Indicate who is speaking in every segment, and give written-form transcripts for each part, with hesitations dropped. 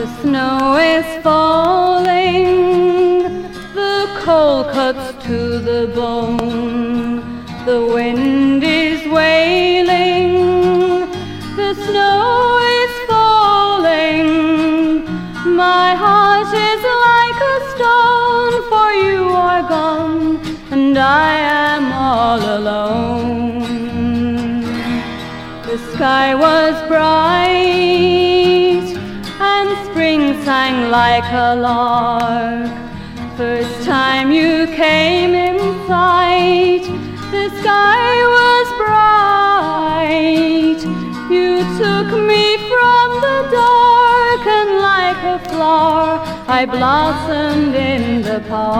Speaker 1: The snow is falling, the cold cuts to the bone, the wind is wailing, the snow is falling. My heart is like a stone, for you are gone, and I am all alone. The sky was bright, and spring sang like a lark. First time you came in sight, the sky was bright. You took me from the dark, and like a flower I blossomed in the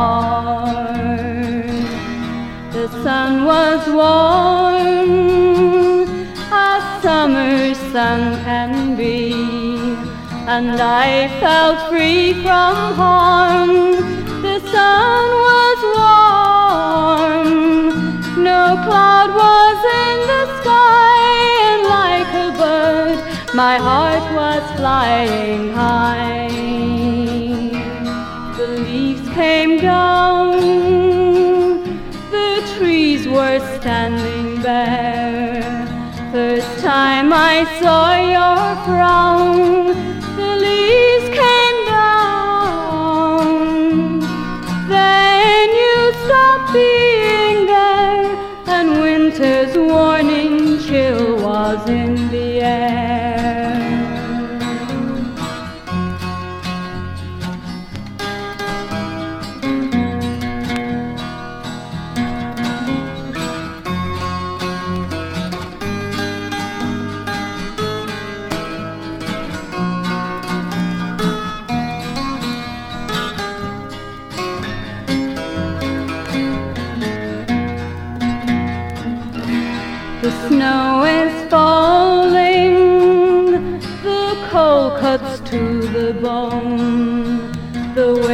Speaker 1: park. The sun was warm, as summer's sun can be, and I felt free from harm. The sun was warm, no cloud was in the sky, and like a bird my heart was flying high. The leaves came down, the trees were standing bare. First time I saw your frown, the leaves came down. Then you stopped being there, and winter's warning chill was in the air. The snow is falling, the cold cuts to the bone, the